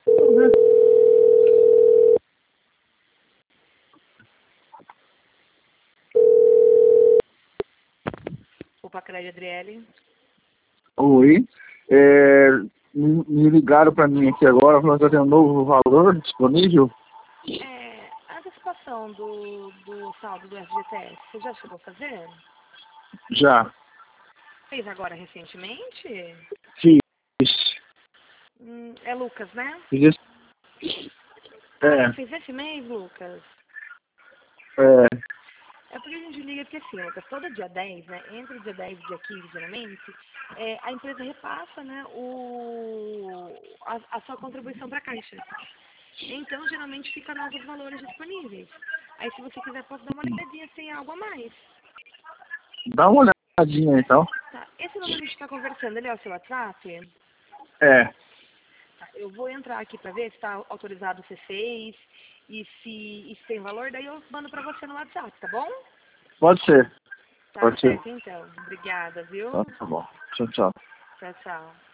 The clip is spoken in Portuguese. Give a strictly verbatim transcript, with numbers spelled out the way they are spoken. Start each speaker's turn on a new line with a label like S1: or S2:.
S1: Opa, Crédito Adriele.
S2: Oi. É, me, me ligaram para mim aqui agora, falando que tem um novo valor disponível.
S1: É, a antecipação do, do saldo do F G T S, você já chegou a fazer?
S2: Já.
S1: Fez agora recentemente?
S2: Fiz.
S1: Hum, é Lucas, né?
S2: Fiz.
S1: Ah,
S2: É.
S1: você fez esse mês, Lucas?
S2: É.
S1: É porque a gente liga porque assim, Lucas, todo dia dez, né? Entre o dia dez e o dia quinze, geralmente, é, a empresa repassa, né, o, a, a sua contribuição para a Caixa. Então, geralmente, fica novos valores disponíveis. Aí, se você quiser, posso dar uma olhadinha se tem algo a mais.
S2: Dá uma olhadinha então.
S1: Tá. Esse número que a gente está conversando, ele é o seu WhatsApp?
S2: É.
S1: Tá. Eu vou entrar aqui para ver se está autorizado o C seis e se, e se tem valor, daí eu mando para você no WhatsApp, tá bom?
S2: Pode ser.
S1: Tá
S2: Pode ser.
S1: certo, então. Obrigada, viu?
S2: Tá, tá bom. Tchau, tchau.
S1: Tchau, tchau.